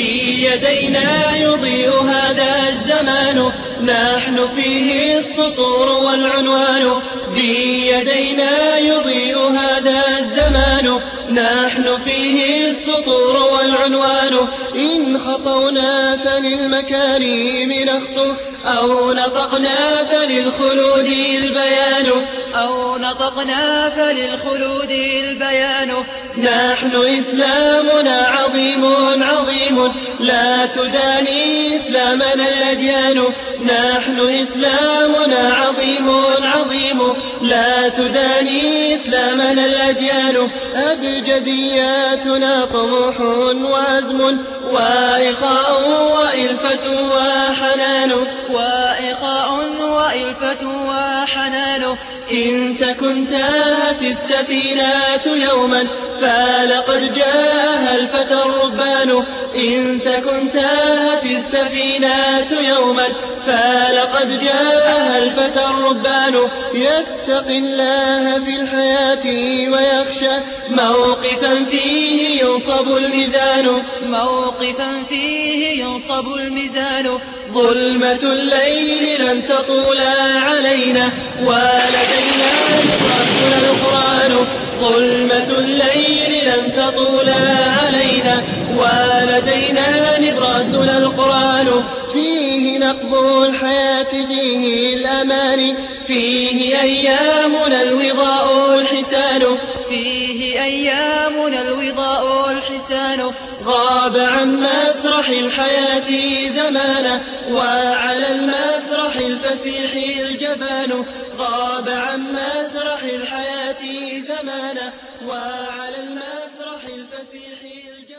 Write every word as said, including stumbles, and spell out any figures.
بيدينا يضيء هذا الزمان، نحن فيه السطور والعنوان. بيدينا يضيء هذا الزمان، نحن فيه السطور والعنوان. إن خطونا فللمكارم نخطو، أو نطقنا فللخلود البيان، أو نطقنا فللخلود البيان. نحن إسلامنا عظيم عظيم، لا تداني إسلامنا الأديان. نحن إسلامنا عظيم عظيم، لا تداني إسلامنا الأديان. أبجدياتنا طموح وعزم، وإخاء وإلفة وحنان، وإخاء وإلفة وحنان. إن تكن تاهت السفينة يوما، فلقد جاءها الفتى الربان. إن تكن تاهت السفينة يوما، فلقد جاءها الفتى الربان. يتقي الله في الحياة ويخشى موقفا فيه ينصب الميزان، موقفا فيه ينصب الميزان. ظلمة الليل لن تطول علينا، ولدينا نبراسنا القرآن. ظلمة الليل لن تطول علينا، ولدينا نبراسنا القرآن. فيه نقض الحياة، فيه الأمان، فيه أيامنا الوضاء الحسان. فيه أيامنا الوضاء الحسان. غاب عن مسرح الحياة زمانا، وعلى المسرح الفسيح الجبان. غاب عن مسرح الحياة زمانا، وعلى المسرح الفسيح الجبان.